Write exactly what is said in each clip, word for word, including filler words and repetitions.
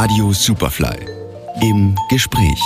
Radio Superfly im Gespräch.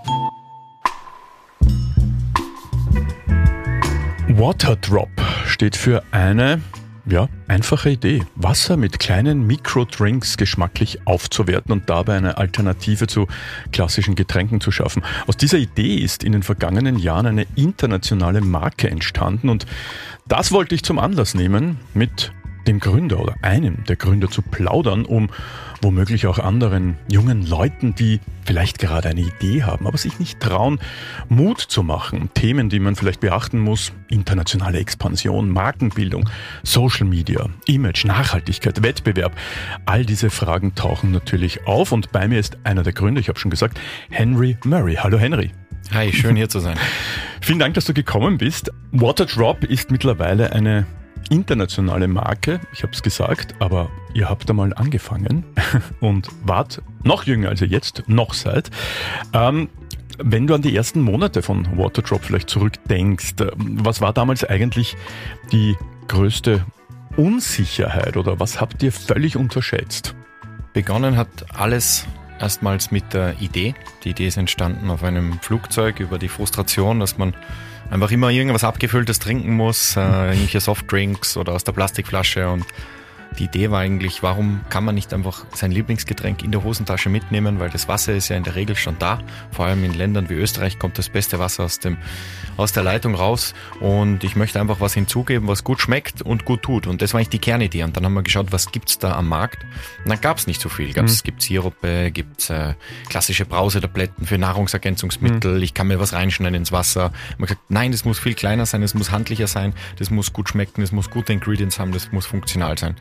Waterdrop steht für eine, ja, einfache Idee. Wasser mit kleinen Mikrodrinks geschmacklich aufzuwerten und dabei eine Alternative zu klassischen Getränken zu schaffen. Aus dieser Idee ist in den vergangenen Jahren eine internationale Marke entstanden und das wollte ich zum Anlass nehmen, mit dem Gründer oder einem der Gründer zu plaudern, um womöglich auch anderen jungen Leuten, die vielleicht gerade eine Idee haben, aber sich nicht trauen, Mut zu machen. Themen, die man vielleicht beachten muss: internationale Expansion, Markenbildung, Social Media, Image, Nachhaltigkeit, Wettbewerb. All diese Fragen tauchen natürlich auf und bei mir ist einer der Gründer, ich habe schon gesagt, Henry Murray. Hallo Henry. Hi, schön hier zu sein. Vielen Dank, dass du gekommen bist. Waterdrop ist mittlerweile eine internationale Marke, ich habe es gesagt, aber ihr habt einmal angefangen und wart noch jünger, als ihr jetzt noch seid. Ähm, wenn du an die ersten Monate von Waterdrop vielleicht zurückdenkst, was war damals eigentlich die größte Unsicherheit oder was habt ihr völlig unterschätzt? Begonnen hat alles erstmals mit der Idee. Die Idee ist entstanden auf einem Flugzeug über die Frustration, dass man einfach immer irgendwas Abgefülltes trinken muss, äh, irgendwelche Softdrinks oder aus der Plastikflasche, und die Idee war eigentlich, warum kann man nicht einfach sein Lieblingsgetränk in der Hosentasche mitnehmen, weil das Wasser ist ja in der Regel schon da. Vor allem in Ländern wie Österreich kommt das beste Wasser aus dem aus der Leitung raus, und ich möchte einfach was hinzugeben, was gut schmeckt und gut tut, und das war eigentlich die Kernidee. Und dann haben wir geschaut, was gibt's da am Markt, und dann gab's nicht so viel. Es mhm. gibt Sirupe, gibt's äh, klassische Brausetabletten für Nahrungsergänzungsmittel, mhm. ich kann mir was reinschneiden ins Wasser. Man hat gesagt, nein, das muss viel kleiner sein, das muss handlicher sein, das muss gut schmecken, das muss gute Ingredients haben, das muss funktional sein.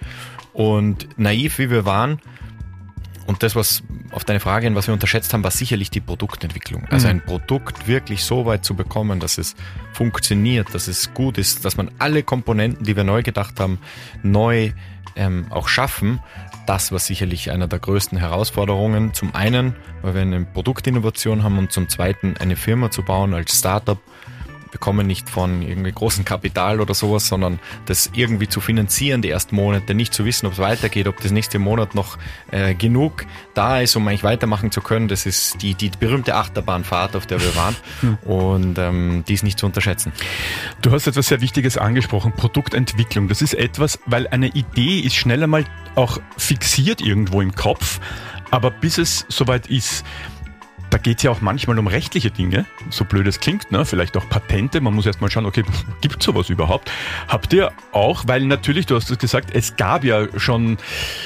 Und naiv wie wir waren, und das, was auf deine Frage hin, was wir unterschätzt haben, war sicherlich die Produktentwicklung. Also ein Produkt wirklich so weit zu bekommen, dass es funktioniert, dass es gut ist, dass man alle Komponenten, die wir neu gedacht haben, neu ähm, auch schaffen. Das war sicherlich einer der größten Herausforderungen. Zum einen, weil wir eine Produktinnovation haben, und zum zweiten, eine Firma zu bauen als Startup. Wir kommen nicht von irgendwie großem Kapital oder sowas, sondern das irgendwie zu finanzieren, die ersten Monate, nicht zu wissen, ob es weitergeht, ob das nächste Monat noch äh, genug da ist, um eigentlich weitermachen zu können. Das ist die, die berühmte Achterbahnfahrt, auf der wir waren, und ähm, die ist nicht zu unterschätzen. Du hast etwas sehr Wichtiges angesprochen, Produktentwicklung. Das ist etwas, weil eine Idee ist schnell einmal auch fixiert irgendwo im Kopf, aber bis es soweit ist, da geht es ja auch manchmal um rechtliche Dinge, so blöd es klingt, ne? Vielleicht auch Patente. Man muss erst mal schauen, okay, gibt es sowas überhaupt? Habt ihr auch, weil natürlich, du hast es gesagt, es gab ja schon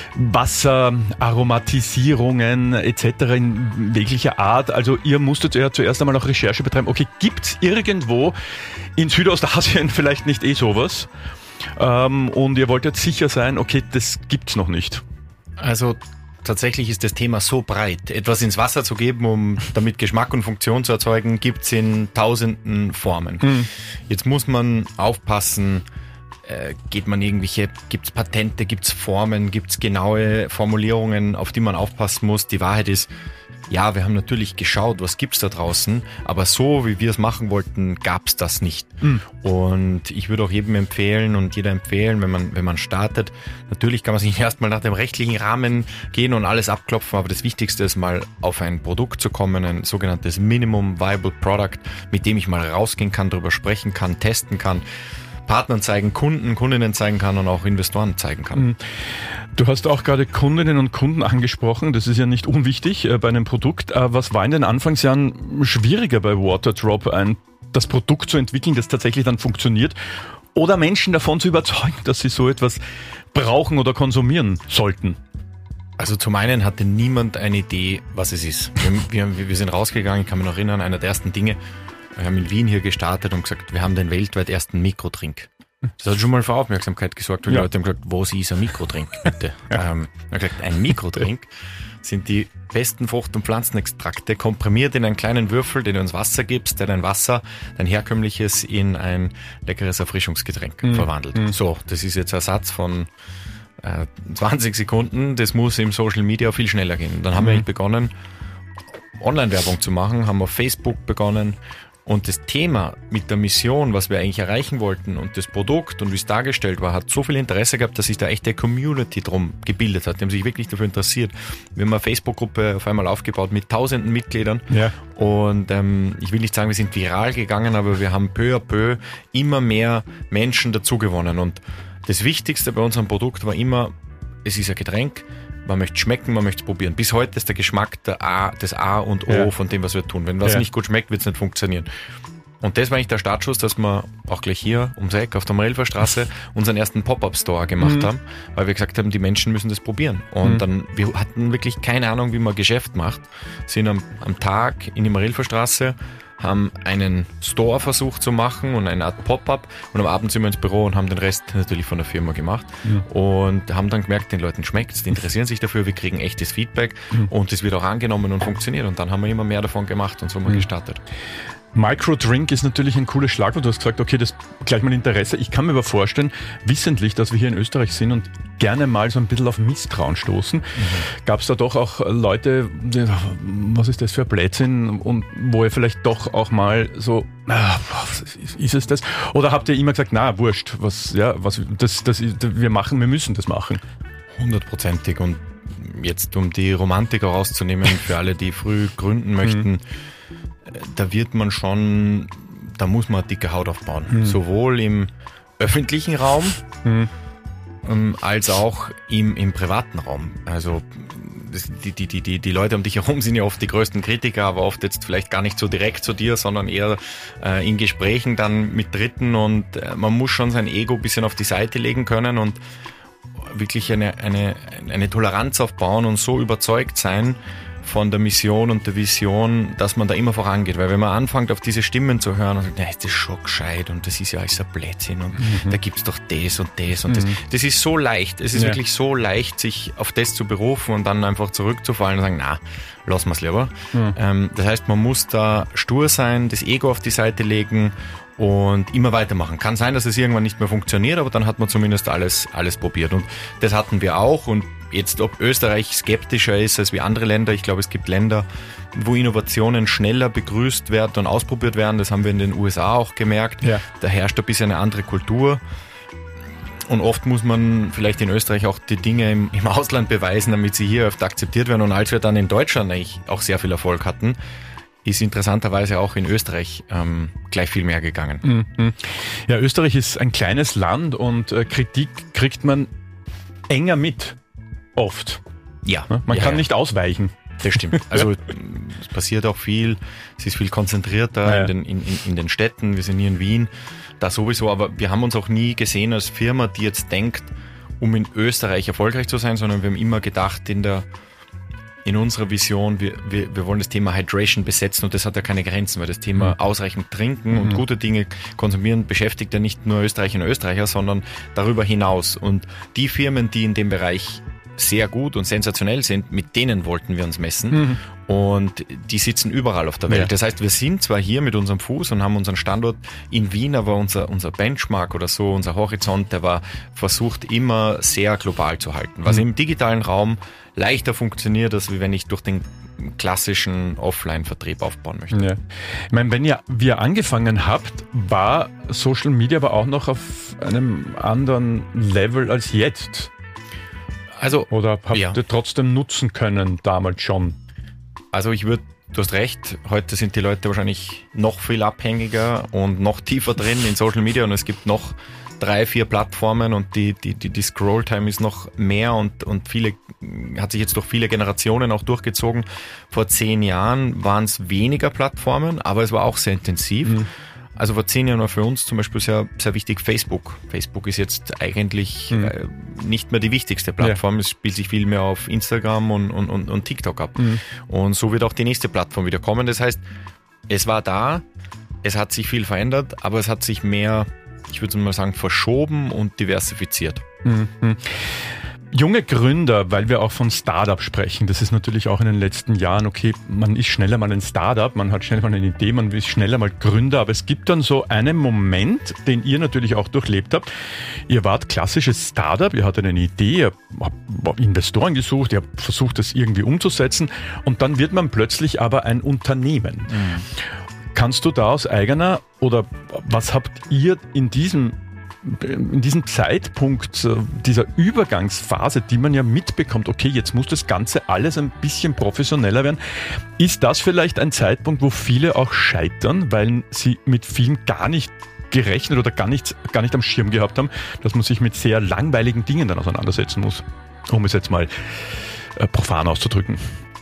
Wasseraromatisierungen et cetera in jeglicher Art. Also ihr musstet ja zuerst einmal auch Recherche betreiben. Okay, gibt es irgendwo in Südostasien vielleicht nicht eh sowas? Ähm, und ihr wolltet sicher sein, okay, das gibt's noch nicht. Also tatsächlich ist das Thema so breit. Etwas ins Wasser zu geben, um damit Geschmack und Funktion zu erzeugen, gibt's in tausenden Formen. Mhm. Jetzt muss man aufpassen, äh, geht man irgendwelche, gibt's Patente, gibt's Formen, gibt's genaue Formulierungen, auf die man aufpassen muss. Die Wahrheit ist, ja, wir haben natürlich geschaut, was gibt's da draußen, aber so, wie wir es machen wollten, gab's das nicht. Mhm. Und ich würde auch jedem empfehlen und jeder empfehlen, wenn man, wenn man startet, natürlich kann man sich erstmal nach dem rechtlichen Rahmen gehen und alles abklopfen, aber das Wichtigste ist mal auf ein Produkt zu kommen, ein sogenanntes Minimum Viable Product, mit dem ich mal rausgehen kann, darüber sprechen kann, testen kann, Partnern zeigen, Kunden, Kundinnen zeigen kann und auch Investoren zeigen kann. Du hast auch gerade Kundinnen und Kunden angesprochen, das ist ja nicht unwichtig äh, bei einem Produkt. Äh, was war in den Anfangsjahren schwieriger bei Waterdrop, ein, das Produkt zu entwickeln, das tatsächlich dann funktioniert, oder Menschen davon zu überzeugen, dass sie so etwas brauchen oder konsumieren sollten? Also zum einen hatte niemand eine Idee, was es ist. Wir, wir, wir sind rausgegangen, ich kann mich noch erinnern, einer der ersten Dinge, wir haben in Wien hier gestartet und gesagt, wir haben den weltweit ersten Mikrodrink. Das hat schon mal für Aufmerksamkeit gesorgt, weil ja. Die Leute haben gesagt, was ist ein Mikrodrink, bitte? Ja. Ähm, wir haben gesagt, ein Mikrodrink sind die besten Frucht- und Pflanzenextrakte, komprimiert in einen kleinen Würfel, den du ins Wasser gibst, der dein Wasser, dein herkömmliches, in ein leckeres Erfrischungsgetränk mhm. verwandelt. Mhm. So, das ist jetzt ein Satz von äh, zwanzig Sekunden, das muss im Social Media viel schneller gehen. Dann haben mhm. wir begonnen, Online-Werbung zu machen, haben auf Facebook begonnen, Und das Thema mit der Mission, was wir eigentlich erreichen wollten und das Produkt und wie es dargestellt war, hat so viel Interesse gehabt, dass sich da echt eine Community drum gebildet hat. Die haben sich wirklich dafür interessiert. Wir haben eine Facebook-Gruppe auf einmal aufgebaut mit tausenden Mitgliedern. Ja. Und ähm, ich will nicht sagen, wir sind viral gegangen, aber wir haben peu à peu immer mehr Menschen dazu gewonnen. Und das Wichtigste bei unserem Produkt war immer, es ist ein Getränk, man möchte schmecken, man möchte es probieren. Bis heute ist der Geschmack der A, das A und O ja. von dem, was wir tun. Wenn was ja. nicht gut schmeckt, wird es nicht funktionieren. Und das war eigentlich der Startschuss, dass wir auch gleich hier ums Eck auf der Marilferstraße unseren ersten Pop-Up-Store gemacht mhm. haben, weil wir gesagt haben, die Menschen müssen das probieren. Und mhm. dann, wir hatten wirklich keine Ahnung, wie man Geschäft macht, sind am, am Tag in die Marilferstraße, haben einen Store versucht zu machen und eine Art Pop-Up und am Abend sind wir ins Büro und haben den Rest natürlich von der Firma gemacht ja. und haben dann gemerkt, den Leuten schmeckt's, die interessieren sich dafür, wir kriegen echtes Feedback mhm. und es wird auch angenommen und funktioniert und dann haben wir immer mehr davon gemacht und so haben wir mhm. gestartet. Microdrink ist natürlich ein cooles Schlagwort. Du hast gesagt, okay, das gleich mal Interesse. Ich kann mir aber vorstellen, wissentlich, dass wir hier in Österreich sind und gerne mal so ein bisschen auf Misstrauen stoßen. Mhm. Gab es da doch auch Leute, die, was ist das für ein Blödsinn? Und wo ihr vielleicht doch auch mal so, ah, ist es das? Oder habt ihr immer gesagt, na, wurscht, was, ja, was, das, das, wir machen, wir müssen das machen? Hundertprozentig. Und jetzt, um die Romantik auch rauszunehmen, für alle, die früh gründen möchten, mhm. da wird man schon, da muss man dicke Haut aufbauen. Mhm. Sowohl im öffentlichen Raum mhm. ähm, als auch im, im privaten Raum. Also das, die, die, die, die Leute um dich herum sind ja oft die größten Kritiker, aber oft jetzt vielleicht gar nicht so direkt zu dir, sondern eher äh, in Gesprächen dann mit Dritten und äh, man muss schon sein Ego ein bisschen auf die Seite legen können und wirklich eine, eine, eine Toleranz aufbauen und so überzeugt sein von der Mission und der Vision, dass man da immer vorangeht. Weil wenn man anfängt, auf diese Stimmen zu hören und sagt, na, ist das schon gescheit und das ist ja alles ein Blödsinn und mhm. da gibt's doch das und das und mhm. das. Das ist so leicht. Es ist ja. wirklich so leicht, sich auf das zu berufen und dann einfach zurückzufallen und sagen, na, lassen wir's lieber. Mhm. Ähm, das heißt, man muss da stur sein, das Ego auf die Seite legen und immer weitermachen. Kann sein, dass es irgendwann nicht mehr funktioniert, aber dann hat man zumindest alles, alles probiert. Und das hatten wir auch. Und jetzt, ob Österreich skeptischer ist als wie andere Länder, ich glaube, es gibt Länder, wo Innovationen schneller begrüßt werden und ausprobiert werden. Das haben wir in den U S A auch gemerkt. Ja. Da herrscht ein bisschen eine andere Kultur. Und oft muss man vielleicht in Österreich auch die Dinge im, im Ausland beweisen, damit sie hier öfter akzeptiert werden. Und als wir dann in Deutschland eigentlich auch sehr viel Erfolg hatten, ist interessanterweise auch in Österreich ähm, gleich viel mehr gegangen. Mhm. Ja, Österreich ist ein kleines Land und äh, Kritik kriegt man enger mit, oft. Ja. Man ja, kann ja. nicht ausweichen. Das stimmt. Also es passiert auch viel, es ist viel konzentrierter ja. in, den, in, in den Städten, wir sind hier in Wien, da sowieso, aber wir haben uns auch nie gesehen als Firma, die jetzt denkt, um in Österreich erfolgreich zu sein, sondern wir haben immer gedacht in der In unserer Vision, wir, wir, wir wollen das Thema Hydration besetzen und das hat ja keine Grenzen, weil das Thema mhm. ausreichend trinken und mhm. gute Dinge konsumieren beschäftigt ja nicht nur Österreicher und Österreicher, sondern darüber hinaus. Und die Firmen, die in dem Bereich sehr gut und sensationell sind, mit denen wollten wir uns messen mhm. und die sitzen überall auf der Welt. Ja. Das heißt, wir sind zwar hier mit unserem Fuß und haben unseren Standort in Wien, aber unser, unser Benchmark oder so, unser Horizont, der war versucht immer sehr global zu halten, was mhm. im digitalen Raum leichter funktioniert, als wenn ich durch den klassischen Offline-Vertrieb aufbauen möchte. Ja. Ich meine, wenn ihr, wir angefangen habt, war Social Media aber auch noch auf einem anderen Level als jetzt. Also, oder habt ja. ihr trotzdem nutzen können damals schon? Also ich würde, du hast recht, heute sind die Leute wahrscheinlich noch viel abhängiger und noch tiefer drin in Social Media und es gibt noch drei, vier Plattformen und die, die, die, die Scroll-Time ist noch mehr und, und viele, hat sich jetzt durch viele Generationen auch durchgezogen. Vor zehn Jahren waren es weniger Plattformen, aber es war auch sehr intensiv. Mhm. Also vor zehn Jahren war für uns zum Beispiel sehr, sehr wichtig Facebook. Facebook ist jetzt eigentlich mhm. äh, nicht mehr die wichtigste Plattform. Ja. Es spielt sich viel mehr auf Instagram und, und, und, und TikTok ab. Mhm. Und so wird auch die nächste Plattform wieder kommen. Das heißt, es war da, es hat sich viel verändert, aber es hat sich mehr, ich würde mal sagen, verschoben und diversifiziert. Mhm. Junge Gründer, weil wir auch von Startup sprechen, das ist natürlich auch in den letzten Jahren, okay, man ist schneller mal ein Startup, man hat schneller mal eine Idee, man ist schneller mal Gründer, aber es gibt dann so einen Moment, den ihr natürlich auch durchlebt habt. Ihr wart klassisches Startup, ihr hattet eine Idee, ihr habt Investoren gesucht, ihr habt versucht, das irgendwie umzusetzen und dann wird man plötzlich aber ein Unternehmen. Mhm. Kannst du da aus eigener oder was habt ihr in diesem in diesem Zeitpunkt dieser Übergangsphase, die man ja mitbekommt, okay, jetzt muss das Ganze alles ein bisschen professioneller werden. Ist das vielleicht ein Zeitpunkt, wo viele auch scheitern, weil sie mit vielen gar nicht gerechnet oder gar nicht, gar nicht am Schirm gehabt haben, dass man sich mit sehr langweiligen Dingen dann auseinandersetzen muss, um es jetzt mal äh, profan auszudrücken?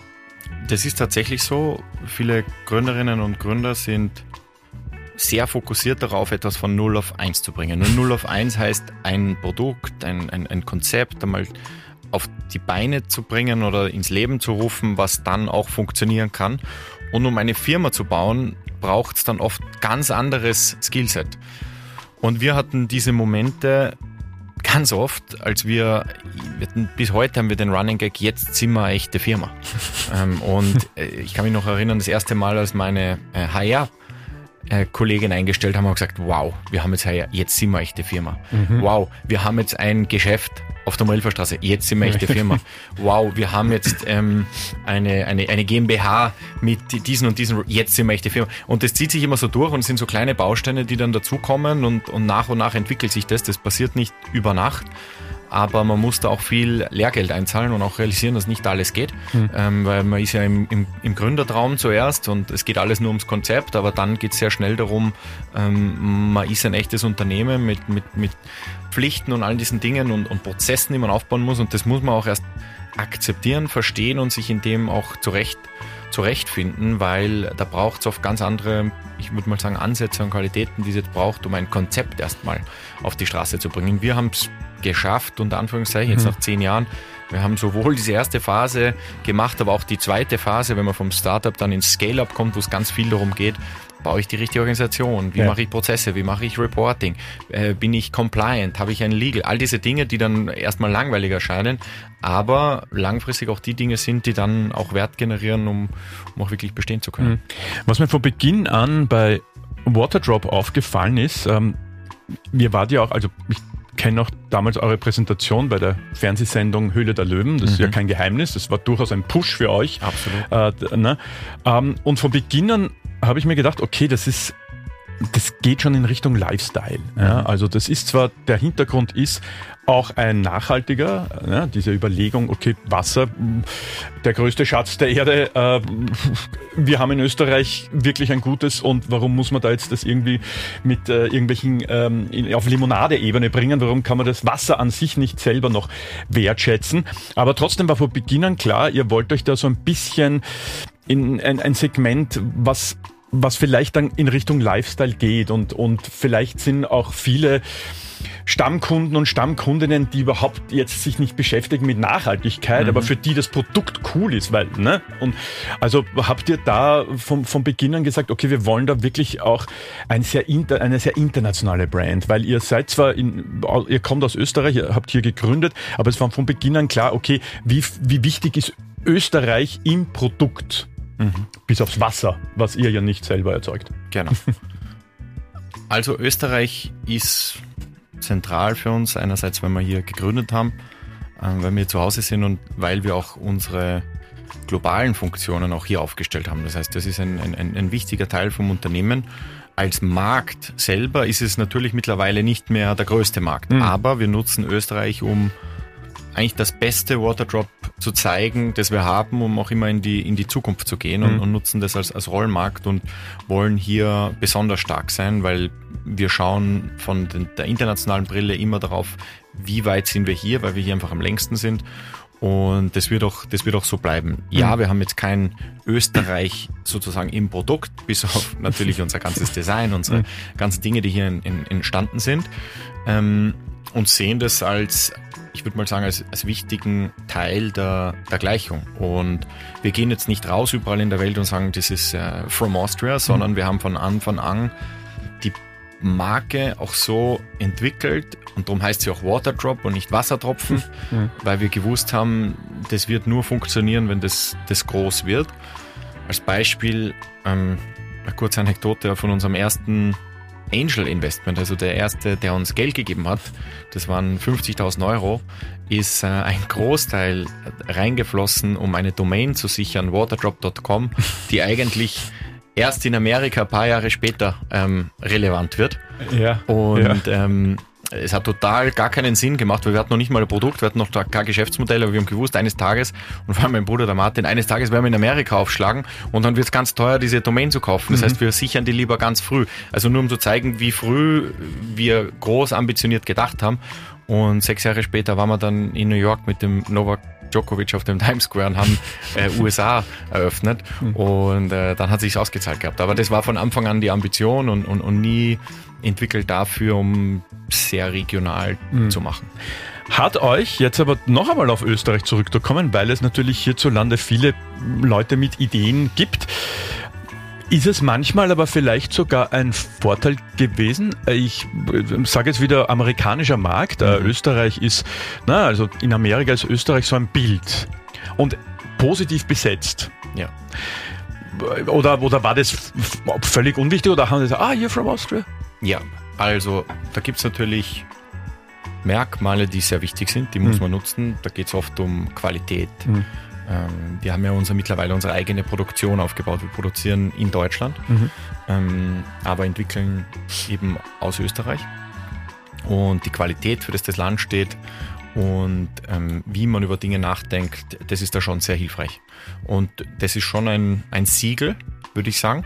Das ist tatsächlich so. Viele Gründerinnen und Gründer sind sehr fokussiert darauf, etwas von null auf eins zu bringen. Und null auf eins heißt, ein Produkt, ein, ein, ein Konzept einmal auf die Beine zu bringen oder ins Leben zu rufen, was dann auch funktionieren kann. Und um eine Firma zu bauen, braucht es dann oft ganz anderes Skillset. Und wir hatten diese Momente ganz oft, als wir, wir hatten, bis heute haben wir den Running Gag, jetzt sind wir eine echte Firma. ähm, und äh, ich kann mich noch erinnern, das erste Mal, als meine äh, H R Kollegin eingestellt haben, haben wir gesagt, wow, wir haben jetzt, jetzt sind wir eine echte Firma. Mhm. Wow, wir haben jetzt ein Geschäft auf der Moellverstraße, jetzt sind wir eine echte Firma. Wow, wir haben jetzt ähm, eine, eine, eine GmbH mit diesen und diesen, jetzt sind wir eine echte Firma. Und das zieht sich immer so durch und es sind so kleine Bausteine, die dann dazukommen und, und nach und nach entwickelt sich das. Das passiert nicht über Nacht. Aber man muss da auch viel Lehrgeld einzahlen und auch realisieren, dass nicht alles geht. Mhm. Ähm, weil man ist ja im, im, im Gründertraum zuerst und es geht alles nur ums Konzept, aber dann geht es sehr schnell darum, ähm, man ist ein echtes Unternehmen mit, mit, mit Pflichten und all diesen Dingen und, und Prozessen, die man aufbauen muss, und das muss man auch erst akzeptieren, verstehen und sich in dem auch zurecht, zurechtfinden, weil da braucht es oft ganz andere, ich würde mal sagen, Ansätze und Qualitäten, die es jetzt braucht, um ein Konzept erstmal auf die Straße zu bringen. Wir haben es geschafft, unter Anführungszeichen, jetzt mhm. nach zehn Jahren. Wir haben sowohl diese erste Phase gemacht, aber auch die zweite Phase, wenn man vom Startup dann ins Scale-Up kommt, wo es ganz viel darum geht, baue ich die richtige Organisation, wie ja. mache ich Prozesse, wie mache ich Reporting, äh, bin ich compliant, habe ich ein Legal, all diese Dinge, die dann erstmal langweilig erscheinen, aber langfristig auch die Dinge sind, die dann auch Wert generieren, um, um auch wirklich bestehen zu können. Was mir von Beginn an bei Waterdrop aufgefallen ist, ähm, mir war die auch, also ich kenne auch damals eure Präsentation bei der Fernsehsendung Höhle der Löwen. Das mhm. ist ja kein Geheimnis. Das war durchaus ein Push für euch. Absolut. Äh, ne? ähm, und von Beginn an habe ich mir gedacht, okay, das ist, das geht schon in Richtung Lifestyle. Mhm. Ja? Also das ist zwar, der Hintergrund ist auch ein nachhaltiger, ja, diese Überlegung, okay, Wasser, der größte Schatz der Erde, äh, wir haben in Österreich wirklich ein gutes, und warum muss man da jetzt das irgendwie mit äh, irgendwelchen ähm, in, auf Limonade-Ebene bringen? Warum kann man das Wasser an sich nicht selber noch wertschätzen? Aber trotzdem war von Beginn an klar, ihr wollt euch da so ein bisschen in ein, ein Segment, was was vielleicht dann in Richtung Lifestyle geht, und und vielleicht sind auch viele Stammkunden und Stammkundinnen, die überhaupt jetzt sich nicht beschäftigen mit Nachhaltigkeit, mhm. aber für die das Produkt cool ist, weil, ne? Und also habt ihr da vom, vom Beginn an gesagt, okay, wir wollen da wirklich auch ein sehr inter, eine sehr internationale Brand, weil ihr seid zwar, in, ihr kommt aus Österreich, ihr habt hier gegründet, aber es war von Beginn an klar, okay, wie, wie wichtig ist Österreich im Produkt? Mhm. Bis aufs Wasser, was ihr ja nicht selber erzeugt. Genau. Also Österreich ist zentral für uns, einerseits, weil wir hier gegründet haben, weil wir zu Hause sind und weil wir auch unsere globalen Funktionen auch hier aufgestellt haben. Das heißt, das ist ein, ein, ein wichtiger Teil vom Unternehmen. Als Markt selber ist es natürlich mittlerweile nicht mehr der größte Markt, mhm. aber wir nutzen Österreich, um eigentlich das beste Waterdrop zu zeigen, das wir haben, um auch immer in die, in die Zukunft zu gehen, und, mhm. und nutzen das als, als Rollenmarkt und wollen hier besonders stark sein, weil wir schauen von den, der internationalen Brille immer darauf, wie weit sind wir hier, weil wir hier einfach am längsten sind, und das wird auch, das wird auch so bleiben. Ja, wir haben jetzt kein Österreich sozusagen im Produkt, bis auf natürlich unser ganzes Design, unsere ganzen Dinge, die hier in, in, entstanden sind, ähm, und sehen das als, ich würde mal sagen, als, als wichtigen Teil der, der Gleichung. Und wir gehen jetzt nicht raus überall in der Welt und sagen, das ist uh, from Austria, sondern mhm. wir haben von Anfang an die Marke auch so entwickelt, und darum heißt sie auch Waterdrop und nicht Wassertropfen, mhm. weil wir gewusst haben, das wird nur funktionieren, wenn das, das groß wird. Als Beispiel, ähm, eine kurze Anekdote von unserem ersten Angel Investment, also der erste, der uns Geld gegeben hat, das waren fünfzigtausend Euro, ist äh, ein Großteil reingeflossen, um eine Domain zu sichern, waterdrop Punkt com, die eigentlich erst in Amerika ein paar Jahre später ähm, relevant wird. Ja. Und ja. Ähm, es hat total gar keinen Sinn gemacht, weil wir hatten noch nicht mal ein Produkt, wir hatten noch kein Geschäftsmodell, aber wir haben gewusst, eines Tages, und vor allem mein Bruder, der Martin, eines Tages werden wir in Amerika aufschlagen und dann wird es ganz teuer, diese Domain zu kaufen. Das mhm. heißt, wir sichern die lieber ganz früh. Also nur um zu zeigen, wie früh wir groß ambitioniert gedacht haben. Und sechs Jahre später waren wir dann in New York mit dem Novak Djokovic auf dem Times Square und haben äh, U S A eröffnet mhm. und äh, dann hat sich's ausgezahlt gehabt. Aber das war von Anfang an die Ambition und, und, und nie entwickelt dafür, um sehr regional mhm. zu machen. Hat euch jetzt aber noch einmal auf Österreich zurückzukommen, weil es natürlich hierzulande viele Leute mit Ideen gibt. Ist es manchmal aber vielleicht sogar ein Vorteil gewesen? Ich sage jetzt wieder amerikanischer Markt. Mhm. Österreich ist, na, also in Amerika ist Österreich so ein Bild und positiv besetzt. Ja. Oder, oder war das völlig unwichtig oder haben sie gesagt, ah, you're from Austria? Ja, also da gibt es natürlich Merkmale, die sehr wichtig sind, die muss mhm. man nutzen. Da geht es oft um Qualität. Mhm. Ähm, wir haben ja unser, mittlerweile unsere eigene Produktion aufgebaut. Wir produzieren in Deutschland, mhm. ähm, aber entwickeln eben aus Österreich. Und die Qualität, für das das Land steht und ähm, wie man über Dinge nachdenkt, das ist da schon sehr hilfreich. Und das ist schon ein, ein Siegel, würde ich sagen.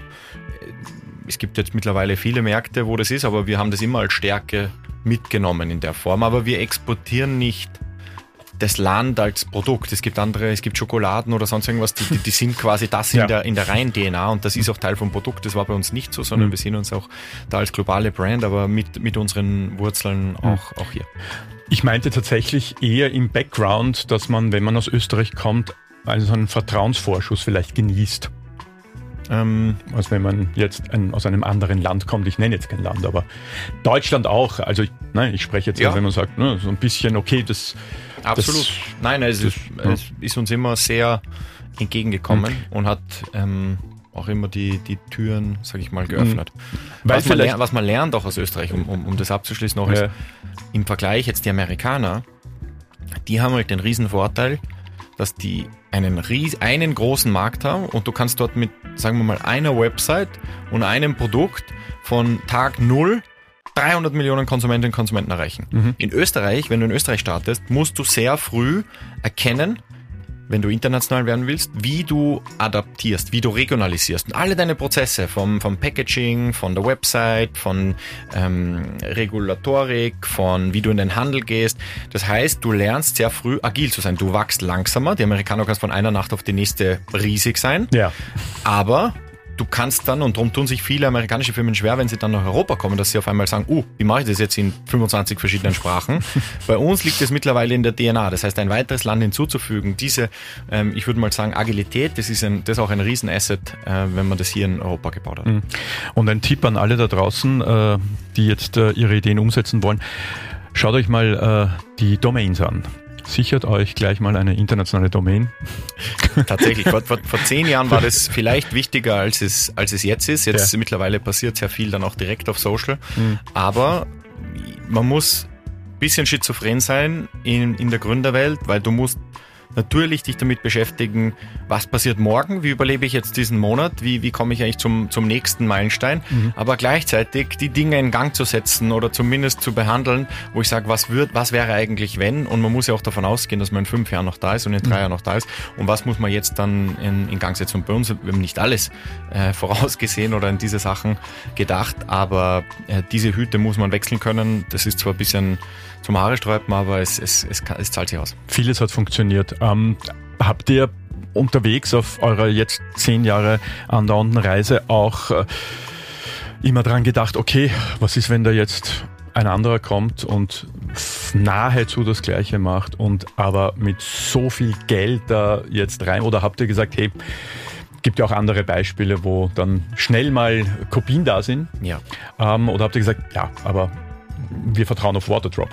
Es gibt jetzt mittlerweile viele Märkte, wo das ist, aber wir haben das immer als Stärke mitgenommen in der Form. Aber wir exportieren nicht das Land als Produkt. Es gibt andere, es gibt Schokoladen oder sonst irgendwas, die, die sind quasi das in ja. der in der reinen D N A und das ist auch Teil vom Produkt. Das war bei uns nicht so, sondern mhm. wir sehen uns auch da als globale Brand, aber mit, mit unseren Wurzeln auch, mhm. auch hier. Ich meinte tatsächlich eher im Background, dass man, wenn man aus Österreich kommt, also einen Vertrauensvorschuss vielleicht genießt. Ähm, als wenn man jetzt ein, aus einem anderen Land kommt. Ich nenne jetzt kein Land, aber Deutschland auch. Also ich, nein, ich spreche jetzt, ja. wenn man sagt, ne, so ein bisschen, okay, das... Absolut. Das, Nein, es, das, ist, ja. es ist uns immer sehr entgegengekommen mhm. und hat ähm, auch immer die, die Türen, sag ich mal, geöffnet. Mhm. Was, man lernt, was man lernt auch aus Österreich, um, um, um das abzuschließen, auch ja. ist, im Vergleich jetzt die Amerikaner, die haben halt den riesen Vorteil, dass die einen, ries, einen großen Markt haben und du kannst dort mit, sagen wir mal, einer Website und einem Produkt von Tag null dreihundert Millionen Konsumentinnen und Konsumenten erreichen. Mhm. In Österreich, wenn du in Österreich startest, musst du sehr früh erkennen, wenn du international werden willst, wie du adaptierst, wie du regionalisierst. Und alle deine Prozesse vom, vom Packaging, von der Website, von ähm, Regulatorik, von wie du in den Handel gehst. Das heißt, du lernst sehr früh agil zu sein. Du wachst langsamer. Die Amerikaner kannst von einer Nacht auf die nächste riesig sein. Ja. Aber du kannst dann, und darum tun sich viele amerikanische Firmen schwer, wenn sie dann nach Europa kommen, dass sie auf einmal sagen, uh, wie mache ich das jetzt in fünfundzwanzig verschiedenen Sprachen? Bei uns liegt es mittlerweile in der D N A. Das heißt, ein weiteres Land hinzuzufügen, diese, ähm, ich würde mal sagen, Agilität, das ist, ein, das ist auch ein Riesenasset, äh, wenn man das hier in Europa gebaut hat. Und ein Tipp an alle da draußen, äh, die jetzt äh, ihre Ideen umsetzen wollen, schaut euch mal äh, die Domains an. Sichert euch gleich mal eine internationale Domain. Tatsächlich, vor, vor, vor zehn Jahren war das vielleicht wichtiger, als es, als es jetzt ist. Jetzt ja. mittlerweile passiert sehr viel dann auch direkt auf Social. Mhm. Aber man muss ein bisschen schizophren sein in, in der Gründerwelt, weil du musst natürlich dich damit beschäftigen, was passiert morgen, wie überlebe ich jetzt diesen Monat, wie, wie komme ich eigentlich zum, zum nächsten Meilenstein, mhm. aber gleichzeitig die Dinge in Gang zu setzen oder zumindest zu behandeln, wo ich sage, was wird, was wäre eigentlich wenn, und man muss ja auch davon ausgehen, dass man in fünf Jahren noch da ist und in drei mhm. Jahren noch da ist, und was muss man jetzt dann in, in Gang setzen. Und bei uns, wir haben nicht alles äh, vorausgesehen oder in diese Sachen gedacht, aber äh, diese Hüte muss man wechseln können. Das ist zwar ein bisschen zum Haare sträuben, aber es, es, es, es zahlt sich aus. Vieles hat funktioniert. Ähm, habt ihr unterwegs auf eurer jetzt zehn Jahre andauernden Reise auch äh, immer dran gedacht, okay, was ist, wenn da jetzt ein anderer kommt und nahezu das Gleiche macht und aber mit so viel Geld da jetzt rein? Oder habt ihr gesagt, hey, gibt ja auch andere Beispiele, wo dann schnell mal Kopien da sind? Ja. Ähm, oder habt ihr gesagt, ja, aber wir vertrauen auf Waterdrop?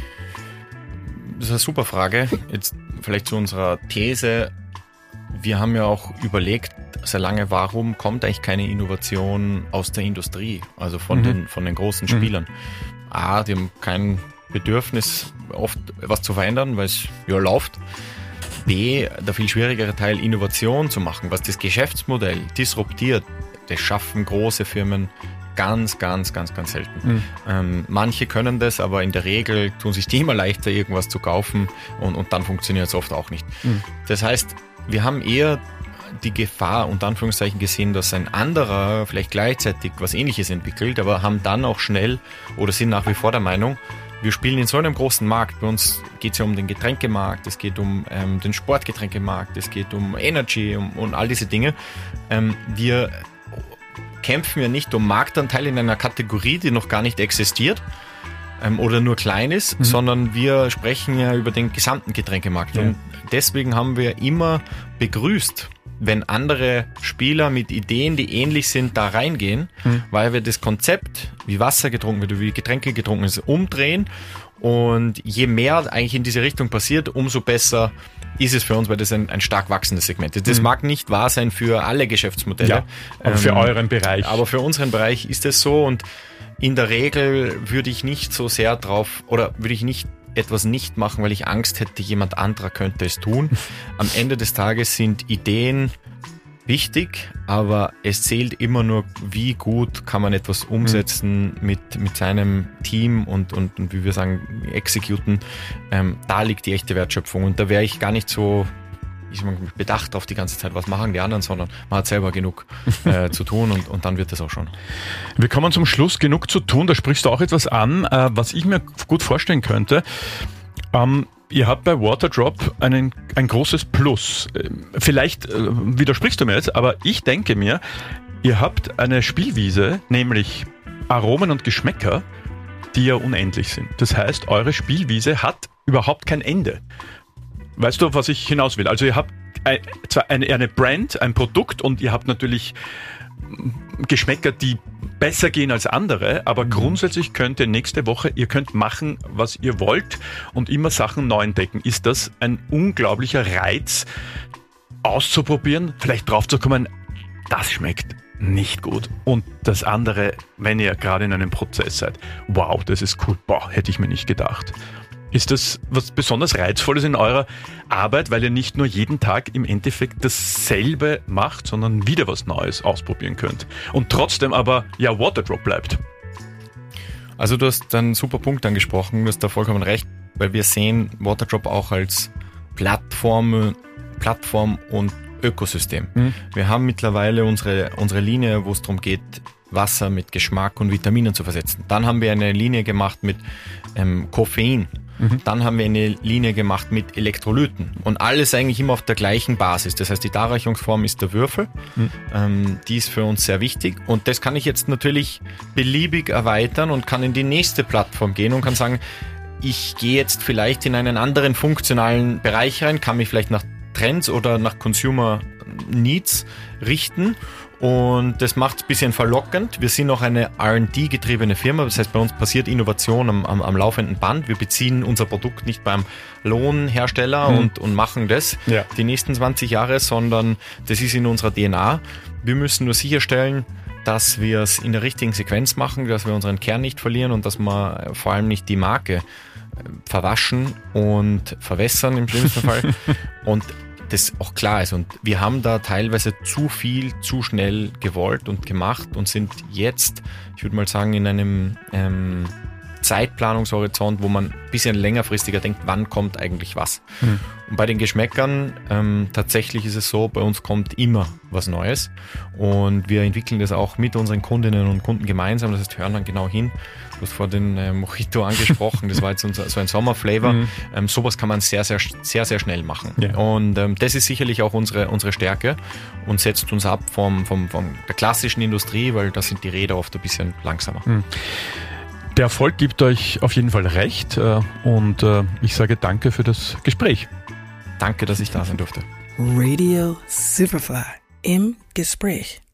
Das ist eine super Frage. Jetzt vielleicht zu unserer These. Wir haben ja auch überlegt, sehr lange, warum kommt eigentlich keine Innovation aus der Industrie, also von, mhm. den, von den großen Spielern? Mhm. A, die haben kein Bedürfnis, oft was zu verändern, weil es ja läuft. B, der viel schwierigere Teil, Innovation zu machen, was das Geschäftsmodell disruptiert. Das schaffen große Firmen ganz, ganz, ganz, ganz selten. Mhm. Ähm, manche können das, aber in der Regel tun sich die immer leichter, irgendwas zu kaufen und, und dann funktioniert es oft auch nicht. Mhm. Das heißt, wir haben eher die Gefahr, unter Anführungszeichen, gesehen, dass ein anderer vielleicht gleichzeitig was Ähnliches entwickelt, aber haben dann auch schnell oder sind nach wie vor der Meinung, wir spielen in so einem großen Markt. Bei uns geht es ja um den Getränkemarkt, es geht um ähm, den Sportgetränkemarkt, es geht um Energy um, und all diese Dinge. Ähm, wir kämpfen ja nicht um Marktanteil in einer Kategorie, die noch gar nicht existiert ähm, oder nur klein ist, mhm. sondern wir sprechen ja über den gesamten Getränkemarkt. Ja. Und deswegen haben wir immer begrüßt, wenn andere Spieler mit Ideen, die ähnlich sind, da reingehen, mhm. weil wir das Konzept, wie Wasser getrunken wird, wie Getränke getrunken ist, umdrehen. Und je mehr eigentlich in diese Richtung passiert, umso besser ist es für uns, weil das ein, ein stark wachsendes Segment ist. Das mhm. mag nicht wahr sein für alle Geschäftsmodelle. Ja, aber ähm, für euren Bereich. Aber für unseren Bereich ist es so und in der Regel würde ich nicht so sehr drauf oder würde ich nicht etwas nicht machen, weil ich Angst hätte, jemand anderer könnte es tun. Am Ende des Tages sind Ideen wichtig, aber es zählt immer nur, wie gut kann man etwas umsetzen mhm. mit, mit seinem Team und, und, und wie wir sagen, exekuten. Ähm, da liegt die echte Wertschöpfung und da wäre ich gar nicht so ich meine, bedacht auf die ganze Zeit, was machen die anderen, sondern man hat selber genug äh, zu tun und, und dann wird das auch schon. Wir kommen zum Schluss, genug zu tun, da sprichst du auch etwas an, äh, was ich mir gut vorstellen könnte. Ähm, ihr habt bei Waterdrop einen, ein großes Plus. Vielleicht äh, widersprichst du mir jetzt, aber ich denke mir, ihr habt eine Spielwiese, nämlich Aromen und Geschmäcker, die ja unendlich sind. Das heißt, eure Spielwiese hat überhaupt kein Ende. Weißt du, auf was ich hinaus will? Also ihr habt ein, zwar eine, eine Brand, ein Produkt und ihr habt natürlich Geschmäcker, die besser gehen als andere, aber mhm. grundsätzlich könnt ihr nächste Woche, ihr könnt machen, was ihr wollt und immer Sachen neu entdecken. Ist das ein unglaublicher Reiz, auszuprobieren, vielleicht drauf zu kommen, das schmeckt nicht gut und das andere, wenn ihr gerade in einem Prozess seid, wow, das ist cool, boah, hätte ich mir nicht gedacht. Ist das was besonders Reizvolles in eurer Arbeit, weil ihr nicht nur jeden Tag im Endeffekt dasselbe macht, sondern wieder was Neues ausprobieren könnt und trotzdem aber ja Waterdrop bleibt? Also du hast einen super Punkt angesprochen, du hast da vollkommen recht, weil wir sehen Waterdrop auch als Plattform, Plattform und Ökosystem. Mhm. Wir haben mittlerweile unsere, unsere Linie, wo es darum geht, Wasser mit Geschmack und Vitaminen zu versetzen. Dann haben wir eine Linie gemacht mit ähm, Koffein. Mhm. Dann haben wir eine Linie gemacht mit Elektrolyten und alles eigentlich immer auf der gleichen Basis. Das heißt, die Darreichungsform ist der Würfel. Mhm. Ähm, die ist für uns sehr wichtig und das kann ich jetzt natürlich beliebig erweitern und kann in die nächste Plattform gehen und kann sagen, ich gehe jetzt vielleicht in einen anderen funktionalen Bereich rein, kann mich vielleicht nach Trends oder nach Consumer Needs richten. Und das macht es ein bisschen verlockend. Wir sind noch eine R und D-getriebene Firma. Das heißt, bei uns passiert Innovation am, am, am laufenden Band. Wir beziehen unser Produkt nicht beim Lohnhersteller mhm. und, und machen das ja. die nächsten zwanzig Jahre, sondern das ist in unserer D N A. Wir müssen nur sicherstellen, dass wir es in der richtigen Sequenz machen, dass wir unseren Kern nicht verlieren und dass wir vor allem nicht die Marke verwaschen und verwässern im schlimmsten Fall. Und das auch klar ist. Und wir haben da teilweise zu viel, zu schnell gewollt und gemacht und sind jetzt, ich würde mal sagen, in einem ähm, Zeitplanungshorizont, wo man ein bisschen längerfristiger denkt, wann kommt eigentlich was. Mhm. Und bei den Geschmäckern, ähm, tatsächlich ist es so, bei uns kommt immer was Neues und wir entwickeln das auch mit unseren Kundinnen und Kunden gemeinsam, das heißt, hören dann genau hin. Du hast vor den äh, Mojito angesprochen, das war jetzt unser, so ein Sommerflavor. Mhm. Ähm, sowas kann man sehr, sehr, sehr, sehr schnell machen. Ja. Und ähm, das ist sicherlich auch unsere, unsere Stärke und setzt uns ab vom, vom, von der klassischen Industrie, weil da sind die Räder oft ein bisschen langsamer. Mhm. Der Erfolg gibt euch auf jeden Fall recht und ich sage danke für das Gespräch. Danke, dass ich da sein durfte. Radio Superfly im Gespräch.